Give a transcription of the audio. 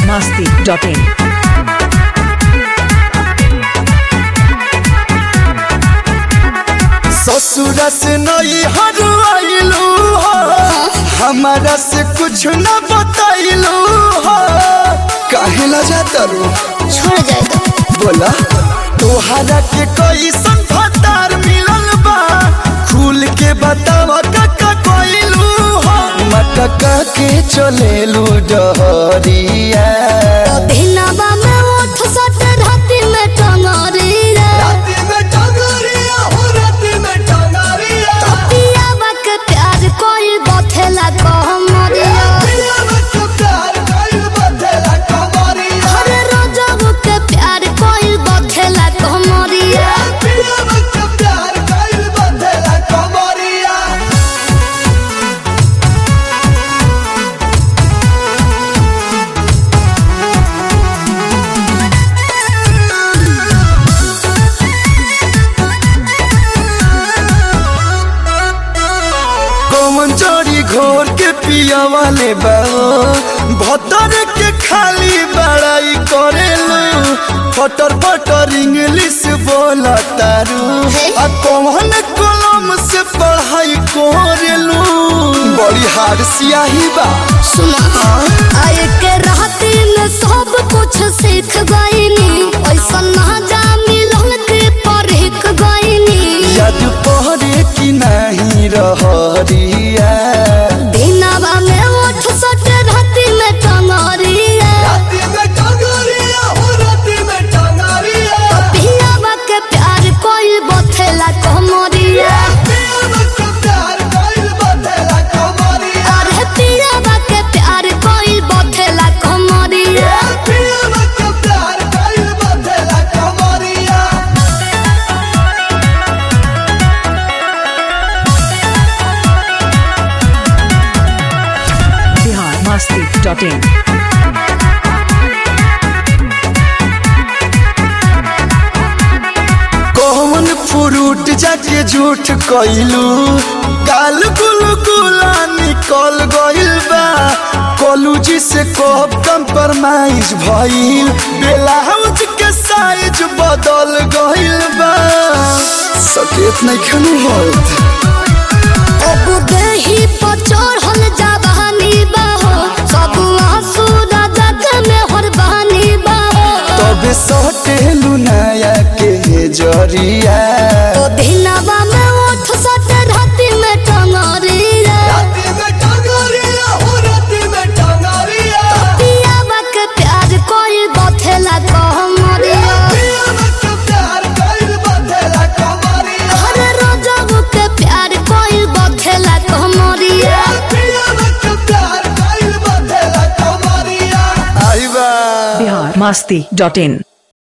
biharmasti.in ससुरा से नहीं हरवाइलू हो, हमारा से कुछ न बताइलू हो, काहे ला जाता रो छोड़ जाए तो बोला तोहरा के कोई संफतार मिलल बा, खुल के बतावा काका कोइलू हो, मटका के चलेलू डहरिया दिनवा में उठ सट राती में टंगरिया राती में टंगरिया हो, राती में टंगरिया पियावा के प्यार कोई बथेला कहमरिया पियावा के प्यार कोई बथेला कहमरिया हर रोजब के प्यार कोई बथेला कहमरिया पियावा के प्यार कोई बथेला कहमरिया कौन चोरी घोर के पिया वाले बाओ भतर के खाली बड़ाई करेलू, फटर फटर इंग्लिश बोला तारू, आ कौन कलम से पढ़ाई करेलू, बड़ी हार सियाही बा सुना आए के राती में सब कुछ सीख गईनी ऐसा ना जा मिलन के परख गईनी याद पहरे की नहीं रहरिया दिनवा में उठ सट राती में टंगरिया राती में टंगरिया हो, राती में टंगरिया पियावा के प्यार कोई बथेला कहमरिया पियावा के प्यार कोई बथेला कहमरिया अरे पियावा के प्यार कोई बथेला कहमरिया पियावा के प्यार कोई बथेला कहमरिया biharmasti.in कौन फ्रूट जाके झूठ कइलू, काल गुलू गुला निकल गइल बा, कॉलेज से कब कंप्रोमाइज भइल, ब्लाउज के साइज बदल गइल बा, सकेत नहीं खनू होत अब देही पर चढ़ल जवानी बाहो सब आंसू राजा के में हरबानी बाहो तबे सटेलू नया के जरिया तो दिनवा में उठ सट राती में टंगरिया राती में टंगरिया हो, राती में टंगरिया पियावा के प्यार कोई बथेला कहमरिया पियावा के प्यार कोई बथेला कहमरिया हर रोजब के प्यार कोई बथेला कहमरिया पियावा के प्यार कोई बथेला कहमरिया आई बा biharmasti.in